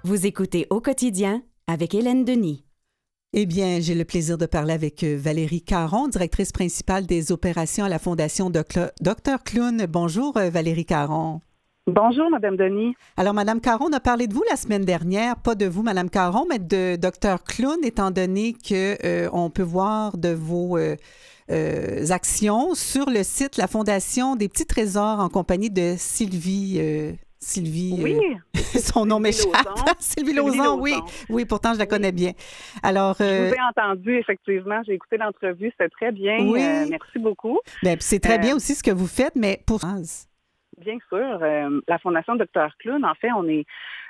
Vous écoutez Au quotidien avec Hélène Denis. Eh bien, j'ai le plaisir de parler avec Valérie Caron, directrice principale des opérations à la Fondation Dr Clown. Bonjour, Valérie Caron. Bonjour, Madame Denis. Alors, Madame Caron, on a parlé de vous la semaine dernière, pas de vous, Madame Caron, mais de Dr Clown, étant donné que on peut voir de vos actions sur le site La Fondation des Petits Trésors en compagnie de Sylvie. Oui. Son nom m'échappe. Sylvie Lauzon, oui. Oui, pourtant, je la connais bien. Alors, je vous ai entendu, effectivement. J'ai écouté l'entrevue. C'était très bien. Oui. Merci beaucoup. Bien, c'est très bien aussi ce que vous faites, mais pour... Bien sûr. La Fondation Dr Clown, en fait, on est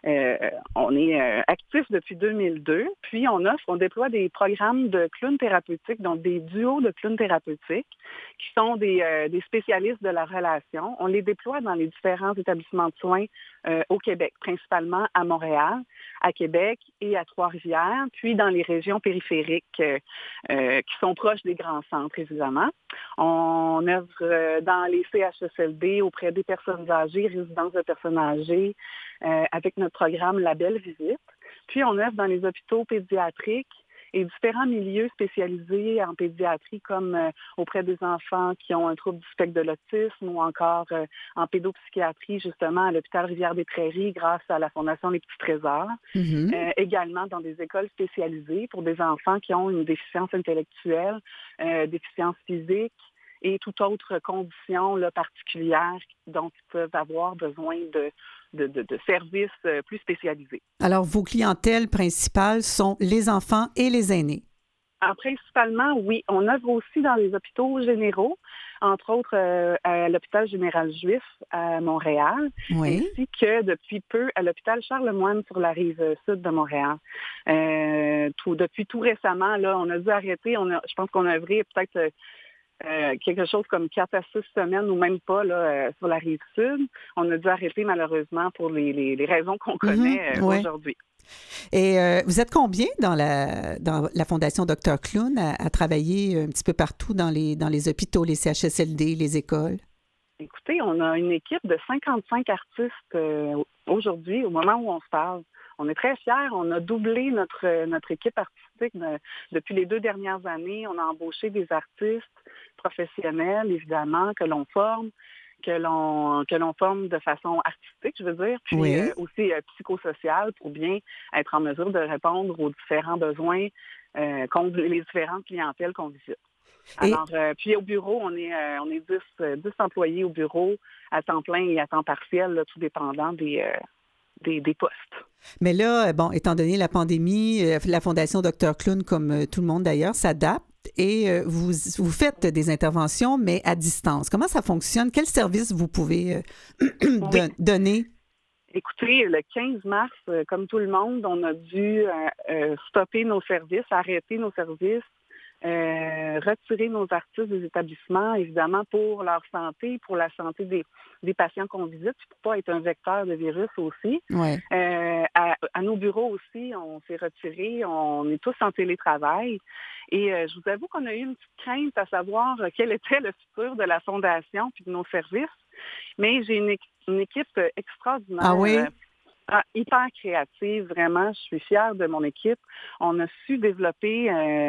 actif depuis 2002. Puis, on déploie des programmes de clowns thérapeutiques, donc des duos de clowns thérapeutiques, qui sont des spécialistes de la relation. On les déploie dans les différents établissements de soins au Québec, principalement à Montréal, à Québec et à Trois-Rivières, puis dans les régions périphériques qui sont proches des grands centres, évidemment. On œuvre dans les CHSLD auprès des personnes âgées, résidences de personnes âgées, avec notre programme La Belle Visite. Puis on œuvre dans les hôpitaux pédiatriques et différents milieux spécialisés en pédiatrie, comme auprès des enfants qui ont un trouble du spectre de l'autisme ou encore en pédopsychiatrie, justement, à l'hôpital Rivière-des-Prairies, grâce à la Fondation Les Petits Trésors. Mm-hmm. Également dans des écoles spécialisées pour des enfants qui ont une déficience intellectuelle, déficience physique et toute autre condition là, particulière dont ils peuvent avoir besoin de services plus spécialisés. Alors, vos clientèles principales sont les enfants et les aînés? Alors, principalement, oui. On œuvre aussi dans les hôpitaux généraux, entre autres à l'hôpital général juif à Montréal, Oui. ainsi que depuis peu à l'hôpital Charlemagne sur la rive sud de Montréal. Depuis tout récemment, là, on a dû arrêter. Je pense qu'on a œuvré peut-être quelque chose comme 4 à 6 semaines ou même pas là, sur la rive sud. On a dû arrêter malheureusement pour les raisons qu'on connaît aujourd'hui. Et vous êtes combien dans la Fondation Dr Clown à travailler un petit peu partout dans les hôpitaux, les CHSLD, les écoles? Écoutez, on a une équipe de 55 artistes aujourd'hui, au moment où on se parle. On est très fiers. On a doublé notre équipe artistique depuis les 2 dernières années. On a embauché des artistes professionnels, évidemment, que l'on forme de façon artistique, je veux dire, puis aussi psychosociale pour bien être en mesure de répondre aux différents besoins les différentes clientèles qu'on visite. Alors, puis au bureau, on est 10 employés au bureau à temps plein et à temps partiel, là, tout dépendant des postes. Mais là, bon, étant donné la pandémie, la Fondation Dr Clown, comme tout le monde d'ailleurs, s'adapte et vous faites des interventions, mais à distance. Comment ça fonctionne? Quel service vous pouvez donner? Écoutez, le 15 mars, comme tout le monde, on a dû stopper nos services, arrêter nos services, retirer nos artistes des établissements, évidemment, pour leur santé, pour la santé des patients qu'on visite, pour ne pas être un vecteur de virus aussi. Ouais. À nos bureaux aussi, on s'est retirés, on est tous en télétravail. Et je vous avoue qu'on a eu une petite crainte à savoir quel était le futur de la Fondation puis de nos services. Mais j'ai une équipe extraordinaire. Ah oui? Hyper créative, vraiment. Je suis fière de mon équipe. On a su développer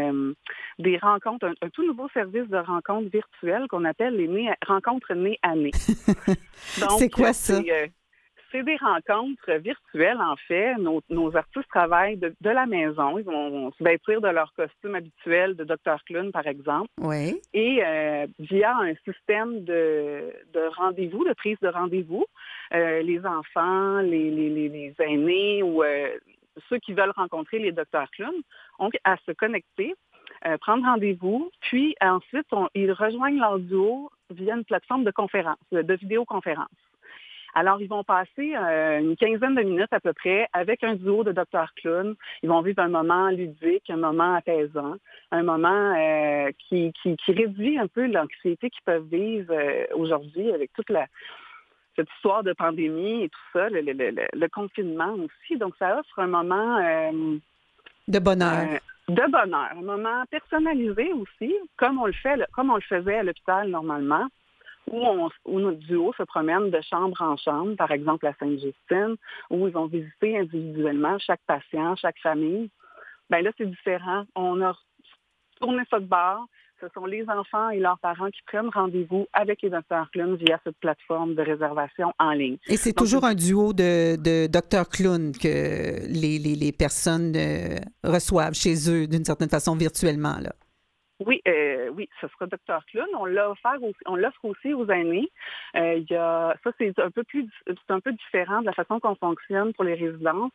des rencontres, un tout nouveau service de rencontres virtuelles qu'on appelle les rencontres nez à nez. Donc, c'est quoi ça? C'est des rencontres virtuelles, en fait. Nos artistes travaillent de la maison. Ils vont se vêtir de leur costume habituel de Dr Clown, par exemple. Oui. Et via un système de rendez-vous, de prise de rendez-vous, les enfants, les aînés ou ceux qui veulent rencontrer les Dr Clown ont à se connecter, prendre rendez-vous, puis ensuite, ils rejoignent leur duo via une plateforme de conférence, de vidéoconférence. Alors, ils vont passer une quinzaine de minutes à peu près avec un duo de Dr Clown. Ils vont vivre un moment ludique, un moment apaisant, un moment qui réduit un peu l'anxiété qu'ils peuvent vivre aujourd'hui avec toute cette histoire de pandémie et tout ça, le confinement aussi. Donc, ça offre un moment... de bonheur. Un moment personnalisé aussi, comme on le faisait à l'hôpital normalement. où notre duo se promène de chambre en chambre, par exemple à Sainte-Justine, où ils vont visiter individuellement chaque patient, chaque famille. Bien là, c'est différent. On a tourné ça de bord. Ce sont les enfants et leurs parents qui prennent rendez-vous avec les Dr Clown via cette plateforme de réservation en ligne. Et c'est Donc, toujours un duo de Dr Clown que les personnes reçoivent chez eux d'une certaine façon virtuellement, là. Oui, ce sera Dr Clown. On l'offre aussi aux aînés. Ça, c'est un peu différent de la façon qu'on fonctionne pour les résidences.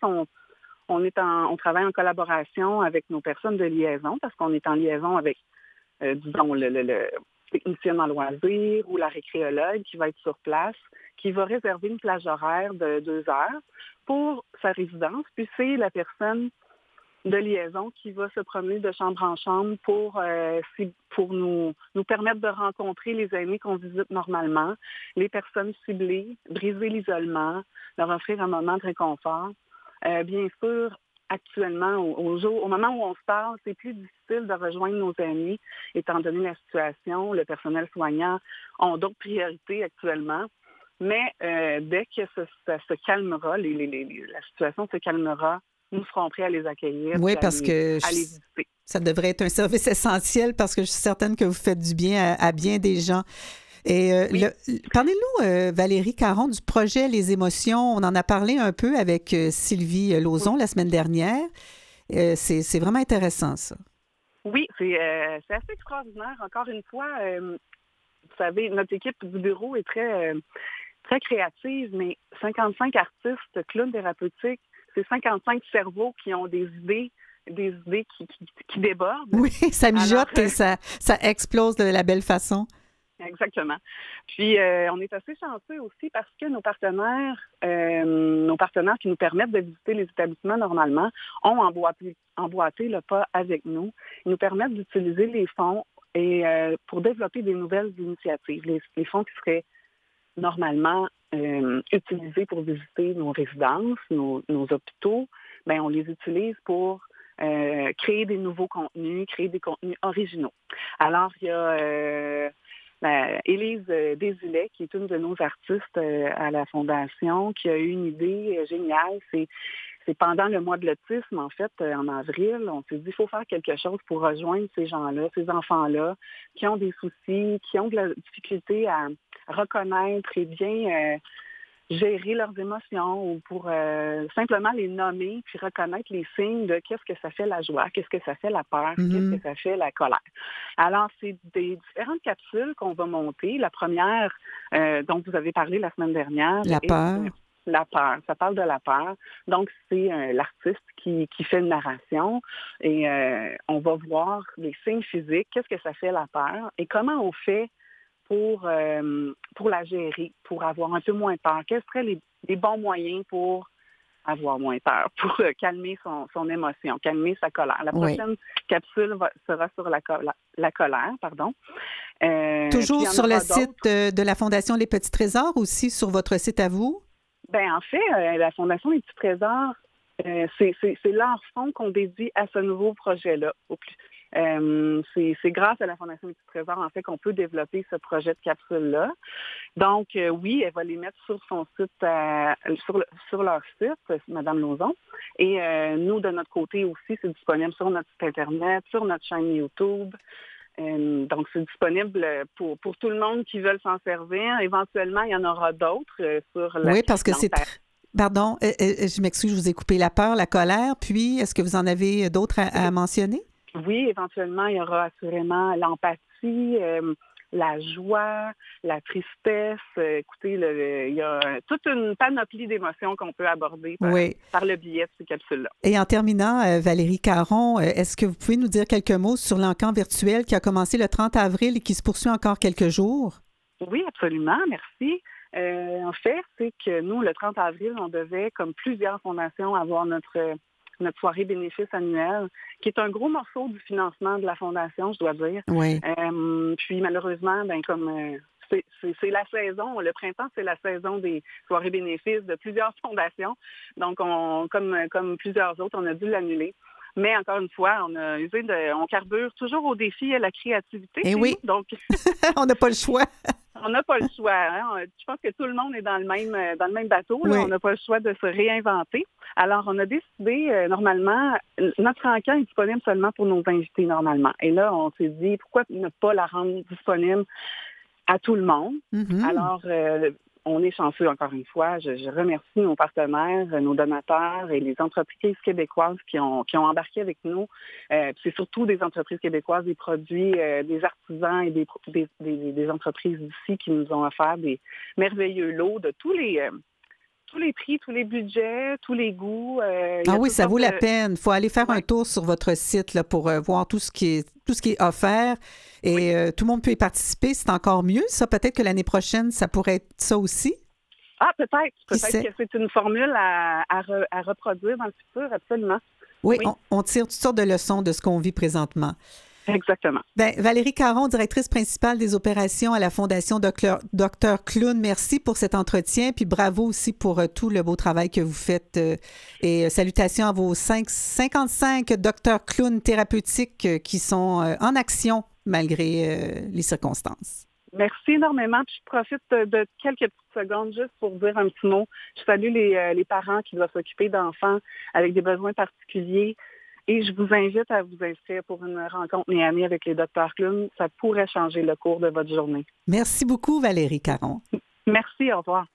On travaille en collaboration avec nos personnes de liaison parce qu'on est en liaison avec, disons, le technicien en loisirs ou la récréologue qui va être sur place, qui va réserver une plage horaire de 2 heures pour sa résidence. Puis c'est la personne de liaison qui va se promener de chambre en chambre pour nous permettre de rencontrer les aînés qu'on visite normalement, les personnes ciblées, briser l'isolement, leur offrir un moment de réconfort. Bien sûr, actuellement, au moment où on se parle, c'est plus difficile de rejoindre nos amis, étant donné la situation. Le personnel soignant ont d'autres priorités actuellement. Mais dès que ça se calmera, la situation se calmera, nous serons prêts à les accueillir, oui, parce que à les visiter. Ça devrait être un service essentiel parce que je suis certaine que vous faites du bien à bien des gens. Et oui. Parlez-nous, Valérie Caron, du projet Les Émotions. On en a parlé un peu avec Sylvie Lauzon la semaine dernière. C'est vraiment intéressant, ça. Oui, c'est assez extraordinaire. Encore une fois, vous savez, notre équipe du bureau est très, très créative, mais 55 artistes, clowns thérapeutiques, c'est 55 cerveaux qui ont des idées qui débordent. Oui, ça mijote et ça explose de la belle façon. Exactement. Puis, on est assez chanceux aussi parce que nos partenaires qui nous permettent de visiter les établissements normalement, ont emboîté le pas avec nous. Ils nous permettent d'utiliser les fonds et pour développer des nouvelles initiatives. Les fonds qui seraient normalement utilisés pour visiter nos résidences, nos hôpitaux, bien, on les utilise pour créer des nouveaux contenus, créer des contenus originaux. Alors, il y a Élise Desilets, qui est une de nos artistes à la Fondation, qui a eu une idée géniale. C'est pendant le mois de l'autisme, en fait, en avril, on s'est dit qu'il faut faire quelque chose pour rejoindre ces gens-là, ces enfants-là, qui ont des soucis, qui ont de la difficulté à reconnaître et bien gérer leurs émotions ou pour simplement les nommer puis reconnaître les signes de qu'est-ce que ça fait la joie, qu'est-ce que ça fait la peur, qu'est-ce que ça fait la colère. Alors, c'est des différentes capsules qu'on va monter. La première dont vous avez parlé la semaine dernière. La peur. La peur. Ça parle de la peur. Donc, c'est l'artiste qui fait une narration et on va voir les signes physiques, qu'est-ce que ça fait la peur et comment on fait pour la gérer, pour avoir un peu moins peur. Quels seraient les bons moyens pour avoir moins peur, pour calmer son émotion, calmer sa colère. La prochaine capsule sera sur la colère, pardon. Toujours sur le site de la Fondation Les Petits Trésors, aussi sur votre site à vous? Bien, en fait, la Fondation Les Petits Trésors, c'est leur fonds qu'on dédie à ce nouveau projet-là. C'est grâce à la Fondation des Petits Trésors, en fait, qu'on peut développer ce projet de capsule-là. Donc, oui, elle va les mettre sur son site, sur leur site, Mme Lauzon. Et nous, de notre côté aussi, c'est disponible sur notre site Internet, sur notre chaîne YouTube. Donc, c'est disponible pour tout le monde qui veut s'en servir. Éventuellement, il y en aura d'autres sur la... Oui, parce que c'est... Pardon, je m'excuse, je vous ai coupé la peur, la colère. Puis, est-ce que vous en avez d'autres à mentionner? Oui, éventuellement, il y aura assurément l'empathie, la joie, la tristesse. Écoutez, il y a toute une panoplie d'émotions qu'on peut aborder par le biais de ces capsules-là. Et en terminant, Valérie Caron, est-ce que vous pouvez nous dire quelques mots sur l'encan virtuel qui a commencé le 30 avril et qui se poursuit encore quelques jours? Oui, absolument. Merci. En fait, c'est que nous, le 30 avril, on devait, comme plusieurs fondations, avoir notre soirée bénéfice annuelle, qui est un gros morceau du financement de la Fondation, je dois dire. Oui. Puis malheureusement, comme c'est la saison, le printemps, c'est la saison des soirées bénéfices de plusieurs fondations. Donc, comme plusieurs autres, on a dû l'annuler. Mais encore une fois, on carbure toujours au défi et à la créativité. Et oui, donc, on n'a pas le choix. On n'a pas le choix. Hein? Je pense que tout le monde est dans le même bateau. Là. Oui. On n'a pas le choix de se réinventer. Alors, on a décidé, normalement, notre encamp est disponible seulement pour nos invités, normalement. Et là, on s'est dit, pourquoi ne pas la rendre disponible à tout le monde? Mhm. Alors, on est chanceux, encore une fois. Je remercie nos partenaires, nos donateurs et les entreprises québécoises qui ont embarqué avec nous. C'est surtout des entreprises québécoises, des produits, des artisans et des entreprises d'ici qui nous ont offert des merveilleux lots de tous les prix, tous les budgets, tous les goûts. Ah oui, ça vaut la peine. Il faut aller faire un tour sur votre site là, pour voir tout ce qui est offert. Et tout le monde peut y participer. C'est encore mieux. Ça, peut-être que l'année prochaine, ça pourrait être ça aussi. Ah, peut-être. Qui sait? Peut-être que c'est une formule à reproduire dans le futur, absolument. Oui. On tire toutes sortes de leçons de ce qu'on vit présentement. Exactement. Bien, Valérie Caron, directrice principale des opérations à la Fondation Dr Clown, merci pour cet entretien, puis bravo aussi pour tout le beau travail que vous faites. Et salutations à vos 55 Dr Clown thérapeutiques qui sont en action malgré les circonstances. Merci énormément. Puis je profite de quelques petites secondes juste pour dire un petit mot. Je salue les parents qui doivent s'occuper d'enfants avec des besoins particuliers. Et je vous invite à vous inscrire pour une rencontre nez à nez avec les Dr Clown. Ça pourrait changer le cours de votre journée. Merci beaucoup, Valérie Caron. Merci, au revoir.